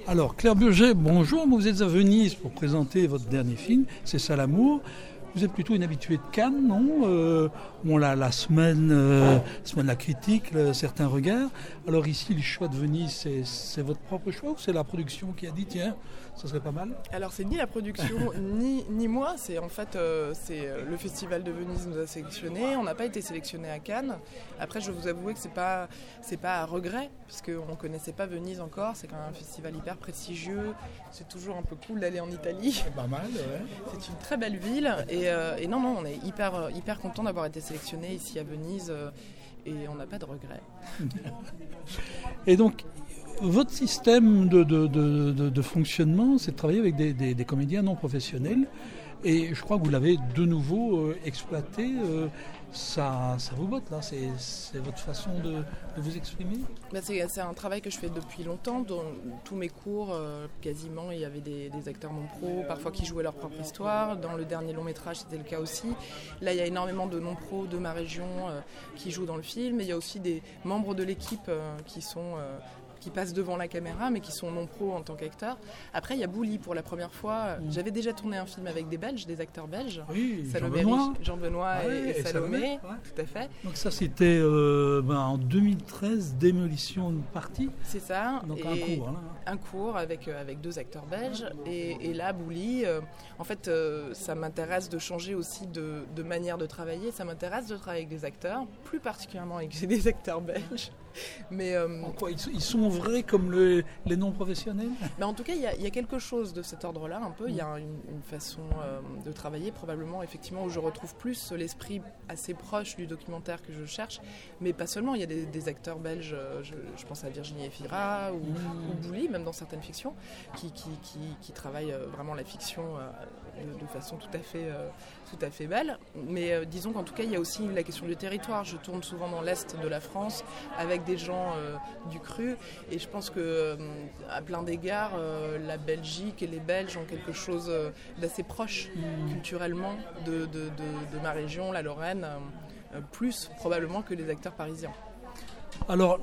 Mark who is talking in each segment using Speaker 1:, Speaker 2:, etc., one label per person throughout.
Speaker 1: Alors, Claire Burger, bonjour. Vous êtes à Venise pour présenter votre dernier film, C'est ça l'amour. Vous êtes plutôt une habituée de Cannes, non la semaine de la critique, certains regards. Alors ici, le choix de Venise, c'est votre propre choix ou c'est la production qui a dit, tiens, ça serait pas mal?
Speaker 2: Alors c'est ni la production ni moi, c'est en fait le Festival de Venise nous a sélectionnés. On n'a pas été sélectionnés à Cannes. Après, je vous avouer que c'est pas à regret, puisqu'on ne connaissait pas Venise encore. C'est quand même un festival hyper prestigieux. C'est toujours un peu cool d'aller en Italie.
Speaker 1: C'est pas mal, ouais.
Speaker 2: C'est une très belle ville. Et non, on est hyper content d'avoir été sélectionnés ici à Venise. Et on n'a pas de regrets.
Speaker 1: Et donc, votre système de fonctionnement, c'est de travailler avec des comédiens non professionnels. Et je crois que vous l'avez de nouveau exploité. Ça vous botte, là? C'est votre façon de vous exprimer?
Speaker 2: C'est un travail que je fais depuis longtemps. Dans tous mes cours, quasiment, il y avait des acteurs non pros, parfois qui jouaient leur propre histoire. Dans le dernier long métrage, c'était le cas aussi. Là, il y a énormément de non pros de ma région qui jouent dans le film. Et il y a aussi des membres de l'équipe qui passent devant la caméra, mais qui sont non pros en tant qu'acteurs. Après, il y a Bouli pour la première fois. J'avais déjà tourné un film avec des Belges, des acteurs belges.
Speaker 1: Oui,
Speaker 2: Jean-Benoît et Salomé,
Speaker 1: ouais.
Speaker 2: tout à fait.
Speaker 1: Donc ça, c'était en 2013, Démolition de partie.
Speaker 2: C'est ça.
Speaker 1: Donc
Speaker 2: et
Speaker 1: un cours. Là.
Speaker 2: Un cours avec 2 acteurs belges. Et là, Bouli, en fait, ça m'intéresse de changer aussi de manière de travailler. Ça m'intéresse de travailler avec des acteurs, plus particulièrement avec des acteurs belges. Mais
Speaker 1: en quoi, ils sont vrais comme les non-professionnels?
Speaker 2: Mais en tout cas, il y a quelque chose de cet ordre-là, un peu. Il y a une façon de travailler, probablement, effectivement, où je retrouve plus l'esprit assez proche du documentaire que je cherche. Mais pas seulement, il y a des acteurs belges, je pense à Virginie Efira ou Bouli, même dans certaines fictions, qui travaillent vraiment la fiction de façon tout à fait belle. Mais disons qu'en tout cas, il y a aussi la question du territoire. Je tourne souvent dans l'Est de la France, avec des gens du cru, et je pense que à plein d'égards la Belgique et les Belges ont quelque chose d'assez proche culturellement de ma région, la Lorraine, plus probablement que les acteurs parisiens.
Speaker 1: Alors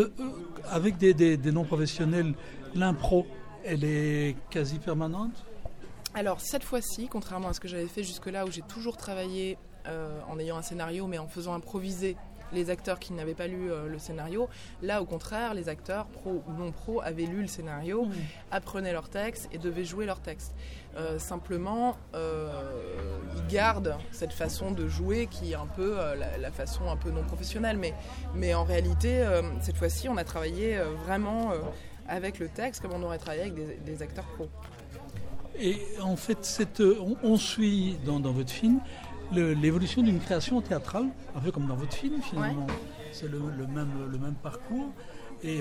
Speaker 1: avec des non-professionnels, l'impro, elle est quasi permanente?
Speaker 2: Alors cette fois-ci, contrairement à ce que j'avais fait jusque-là, où j'ai toujours travaillé en ayant un scénario mais en faisant improviser les acteurs qui n'avaient pas lu le scénario. Là, au contraire, les acteurs, pro ou non pro, avaient lu le scénario, apprenaient leur texte et devaient jouer leur texte. Simplement, ils gardent cette façon de jouer qui est un peu la façon un peu non professionnelle. Mais en réalité, cette fois-ci, on a travaillé vraiment avec le texte comme on aurait travaillé avec des acteurs pros.
Speaker 1: Et en fait, on suit dans votre film l'évolution d'une création théâtrale, un peu comme dans votre film finalement. Ouais. C'est le même parcours. Et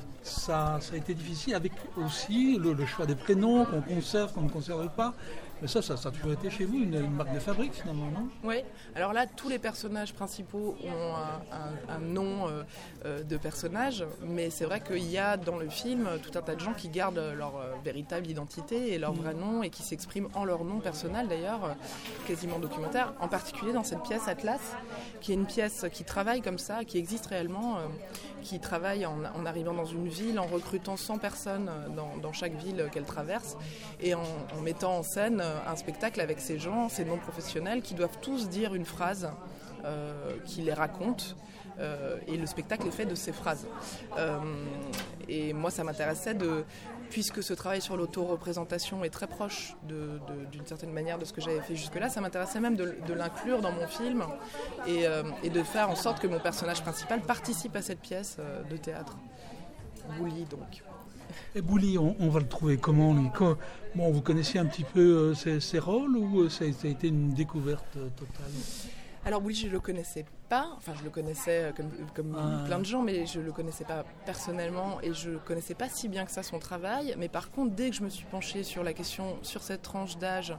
Speaker 1: ça a été difficile avec aussi le choix des prénoms qu'on conserve, qu'on ne conserve pas. Mais ça a toujours été chez vous une marque de fabrique finalement, non?
Speaker 2: Oui, alors là, tous les personnages principaux ont un nom de personnage, mais c'est vrai qu'il y a dans le film tout un tas de gens qui gardent leur véritable identité et leur vrai nom et qui s'expriment en leur nom personnel d'ailleurs, quasiment documentaire, en particulier dans cette pièce Atlas, qui est une pièce qui travaille comme ça, qui existe réellement, qui travaille en arrivant dans une ville, en recrutant 100 personnes dans chaque ville qu'elle traverse et en mettant en scène un spectacle avec ces gens, ces non-professionnels qui doivent tous dire une phrase qui les raconte et le spectacle est fait de ces phrases. Et moi ça m'intéressait puisque ce travail sur l'auto-représentation est très proche d'une certaine manière de ce que j'avais fait jusque-là, ça m'intéressait même de l'inclure dans mon film et de faire en sorte que mon personnage principal participe à cette pièce de théâtre. Bouli donc.
Speaker 1: Et Bouli, on va le trouver comment lui? Bon, vous connaissiez un petit peu ses rôles ou ça a été une découverte totale?
Speaker 2: Alors Bouli, je ne le connaissais pas, enfin je le connaissais comme plein de gens, mais je ne le connaissais pas personnellement et je ne connaissais pas si bien que ça son travail. Mais par contre, dès que je me suis penchée sur la question, sur cette tranche d'âge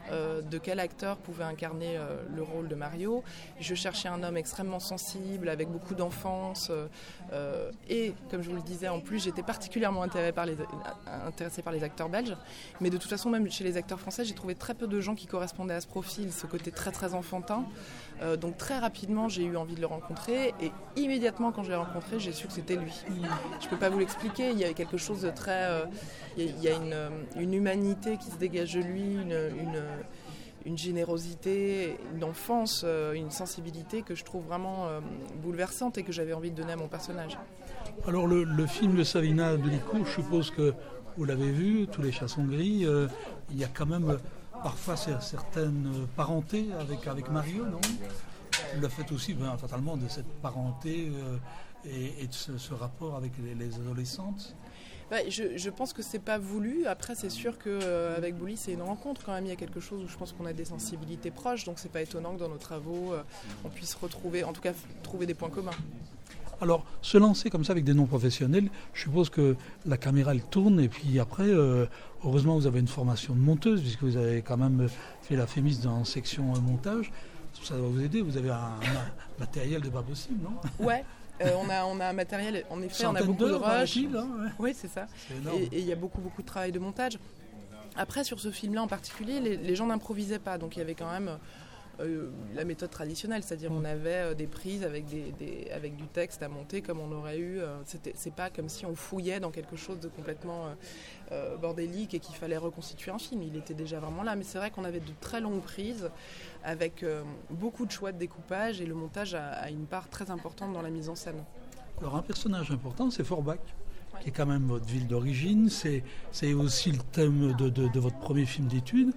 Speaker 2: de quel acteur pouvait incarner le rôle de Mario. Je cherchais un homme extrêmement sensible, avec beaucoup d'enfance, et comme je vous le disais, en plus j'étais particulièrement intéressée par les acteurs belges, mais de toute façon même chez les acteurs français j'ai trouvé très peu de gens qui correspondaient à ce profil, ce côté très très enfantin. Donc très rapidement j'ai eu envie de le rencontrer, et immédiatement quand je l'ai rencontré j'ai su que c'était lui. Je peux pas vous l'expliquer, il y avait quelque chose de très... il y a une humanité qui se dégage de lui, une générosité, une enfance, une sensibilité que je trouve vraiment bouleversante et que j'avais envie de donner à mon personnage.
Speaker 1: Alors le film de Savina Delicourt, je suppose que vous l'avez vu, Tous les chats sont gris, il y a quand même parfois certaines parentés avec Mario, non ? Vous le faites aussi fatalement de cette parenté et de ce rapport avec les adolescentes.
Speaker 2: Je pense que c'est pas voulu. Après, c'est sûr qu'avec Bouli, c'est une rencontre quand même. Il y a quelque chose où je pense qu'on a des sensibilités proches, donc c'est pas étonnant que dans nos travaux, on puisse retrouver, en tout cas, trouver des points communs.
Speaker 1: Alors, se lancer comme ça avec des noms professionnels, je suppose que la caméra elle tourne, et puis après, heureusement, vous avez une formation de monteuse, puisque vous avez quand même fait la Fémis dans section montage. Ça doit vous aider. Vous avez un matériel de pas possible, non ?
Speaker 2: Ouais. On a un matériel, en effet, on a beaucoup de rush.
Speaker 1: Ouais.
Speaker 2: Oui, c'est ça. Et il y a beaucoup de travail de montage. Après, sur ce film-là en particulier, les gens n'improvisaient pas. Donc il y avait quand même la méthode traditionnelle, c'est-à-dire on avait des prises avec du texte à monter comme on aurait eu. C'est pas comme si on fouillait dans quelque chose de complètement bordélique et qu'il fallait reconstituer un film. Il était déjà vraiment là. Mais c'est vrai qu'on avait de très longues prises avec beaucoup de choix de découpage, et le montage a une part très importante dans la mise en scène.
Speaker 1: Alors un personnage important, c'est Forbach, qui est quand même votre ville d'origine. C'est aussi le thème de votre premier film d'études.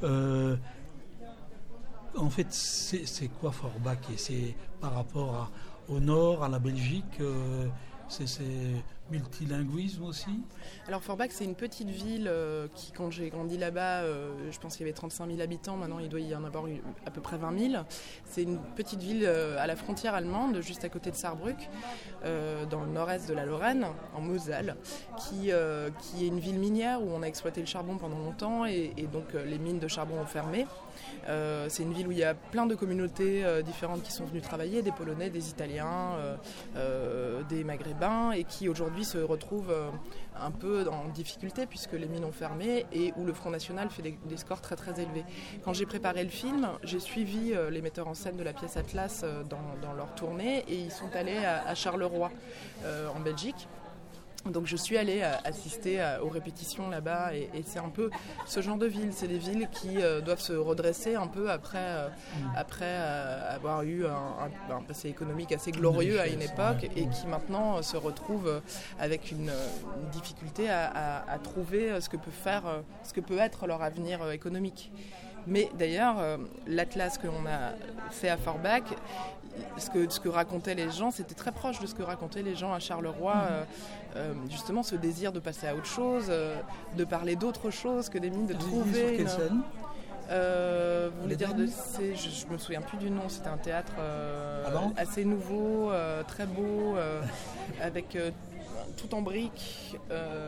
Speaker 1: En fait, c'est quoi Forbach ? Et c'est par rapport au nord, à la Belgique, c'est multilinguisme aussi ?
Speaker 2: Alors Forbach, c'est une petite ville qui, quand j'ai grandi là-bas, je pense qu'il y avait 35 000 habitants. Maintenant, il doit y en avoir à peu près 20 000. C'est une petite ville à la frontière allemande, juste à côté de Saarbrück, dans le nord-est de la Lorraine, en Moselle, qui est une ville minière où on a exploité le charbon pendant longtemps, et donc les mines de charbon ont fermé. C'est une ville où il y a plein de communautés différentes qui sont venues travailler, des Polonais, des Italiens, des Maghrébins, et qui aujourd'hui se retrouvent un peu en difficulté puisque les mines ont fermé, et où le Front National fait des scores très très élevés. Quand j'ai préparé le film, j'ai suivi les metteurs en scène de la pièce Atlas dans leur tournée, et ils sont allés à Charleroi en Belgique. Donc je suis allée assister aux répétitions là-bas, et c'est un peu ce genre de ville. C'est des villes qui doivent se redresser un peu après avoir eu un passé économique assez glorieux à une époque, et qui maintenant se retrouvent avec une difficulté à trouver ce que peut être leur avenir économique. Mais d'ailleurs, l'atlas que l'on a fait à Forbach, ce que racontaient les gens, c'était très proche de ce que racontaient les gens à Charleroi. Justement, ce désir de passer à autre chose, de parler d'autre chose que des mines, de trouver...
Speaker 1: Sur quelle scène ?
Speaker 2: Vous voulez dire je me souviens plus du nom. C'était un théâtre assez nouveau, très beau, avec tout en briques.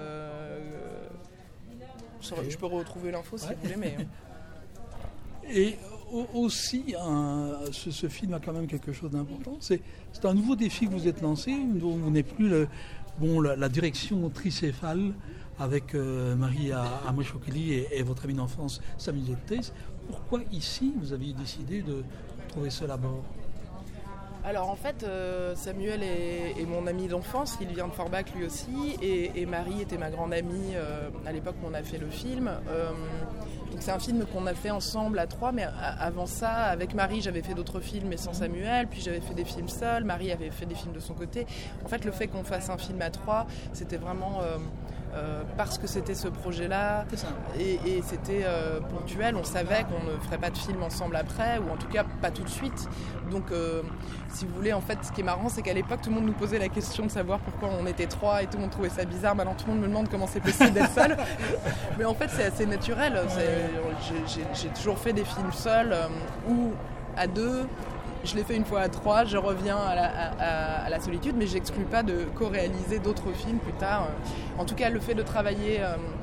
Speaker 2: Je peux retrouver l'info si vous voulez, mais...
Speaker 1: Et aussi, ce film a quand même quelque chose d'important. C'est un nouveau défi que vous êtes lancé, dont vous n'êtes plus la direction tricéphale avec Marie Amoshokeli et votre ami d'enfance Samuel Tess. Pourquoi ici vous aviez décidé de trouver cela à bord ?
Speaker 2: Alors en fait, Samuel est mon ami d'enfance, il vient de Forbach lui aussi, et Marie était ma grande amie à l'époque où on a fait le film. Donc c'est un film qu'on a fait ensemble à trois, mais avant ça, avec Marie, j'avais fait d'autres films mais sans Samuel, puis j'avais fait des films seuls, Marie avait fait des films de son côté. En fait, le fait qu'on fasse un film à trois, c'était vraiment... parce que c'était ce projet-là, et c'était ponctuel. On savait qu'on ne ferait pas de film ensemble après, ou en tout cas pas tout de suite. Donc si vous voulez, en fait, ce qui est marrant, c'est qu'à l'époque tout le monde nous posait la question de savoir pourquoi on était trois, et tout le monde trouvait ça bizarre. Maintenant tout le monde me demande comment c'est possible d'être seul. Mais en fait c'est assez naturel. J'ai toujours fait des films seuls ou à deux. Je l'ai fait une fois à trois, je reviens à la solitude, mais j'exclus pas de co-réaliser d'autres films plus tard. En tout cas, le fait de travailler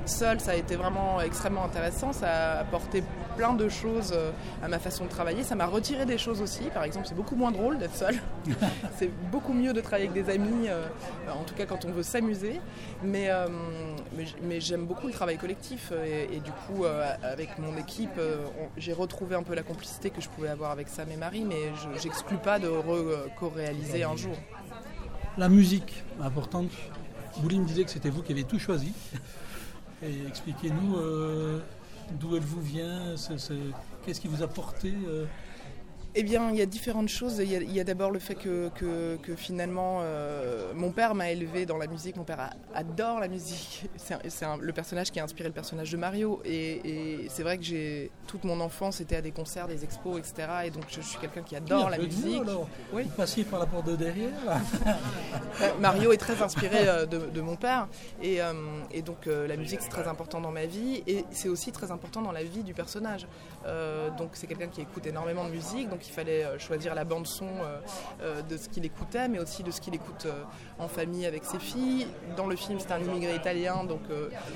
Speaker 2: seule, ça a été vraiment extrêmement intéressant. Ça a apporté plein de choses à ma façon de travailler. Ça m'a retiré des choses aussi. Par exemple, c'est beaucoup moins drôle d'être seule. C'est beaucoup mieux de travailler avec des amis, en tout cas quand on veut s'amuser. Mais j'aime beaucoup le travail collectif. Et du coup, avec mon équipe, j'ai retrouvé un peu la complicité que je pouvais avoir avec Sam et Marie, mais je n'exclus pas de co-réaliser un jour.
Speaker 1: La musique, importante. Bouli me disait que c'était vous qui avez tout choisi. Et expliquez-nous d'où elle vous vient, qu'est-ce qui vous a porté
Speaker 2: Eh bien, il y a différentes choses. Il y a d'abord le fait que finalement, mon père m'a élevé dans la musique. Mon père adore la musique. C'est le personnage qui a inspiré le personnage de Mario. Et c'est vrai que toute mon enfance était à des concerts, des expos, etc. Et donc, je suis quelqu'un qui adore la musique.
Speaker 1: Oui. Vous passiez par la porte de derrière.
Speaker 2: Mario est très inspiré de mon père. Et donc, la musique, c'est très important dans ma vie. Et c'est aussi très important dans la vie du personnage. Donc, c'est quelqu'un qui écoute énormément de musique. Donc, il fallait choisir la bande-son de ce qu'il écoutait, mais aussi de ce qu'il écoute en famille avec ses filles. Dans le film, c'était un immigré italien, donc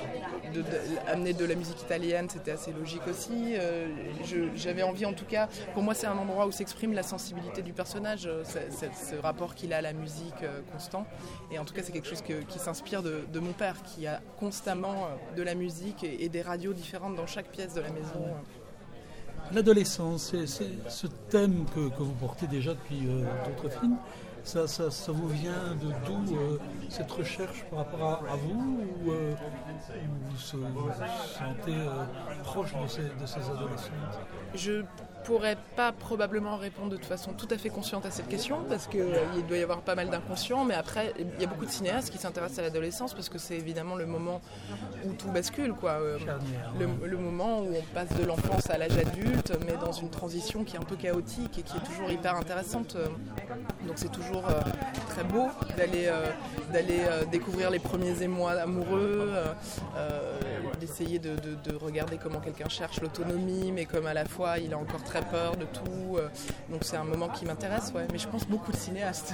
Speaker 2: amener de la musique italienne, c'était assez logique aussi. J'avais envie, en tout cas, pour moi, c'est un endroit où s'exprime la sensibilité du personnage, ce rapport qu'il a à la musique constant. Et en tout cas, c'est quelque chose qui s'inspire de mon père, qui a constamment de la musique et des radios différentes dans chaque pièce de la maison.
Speaker 1: L'adolescence, c'est ce thème que vous portez déjà depuis d'autres films. Ça vous vient de d'où cette recherche par rapport à vous ou vous vous sentez proche de ces adolescentes?
Speaker 2: Je pourrais pas probablement répondre de toute façon tout à fait consciente à cette question parce qu'il doit y avoir pas mal d'inconscients, mais après il y a beaucoup de cinéastes qui s'intéressent à l'adolescence parce que c'est évidemment le moment où tout bascule, quoi. Le moment où on passe de l'enfance à l'âge adulte, mais dans une transition qui est un peu chaotique et qui est toujours hyper intéressante. Donc c'est toujours très beau d'aller découvrir les premiers émois amoureux, d'essayer de regarder comment quelqu'un cherche l'autonomie, mais comme à la fois il a encore très peur de tout. Donc c'est un moment qui m'intéresse, ouais. Mais je pense beaucoup de cinéastes.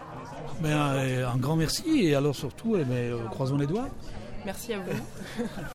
Speaker 1: Un grand merci et alors surtout, croisons les doigts.
Speaker 2: Merci à vous.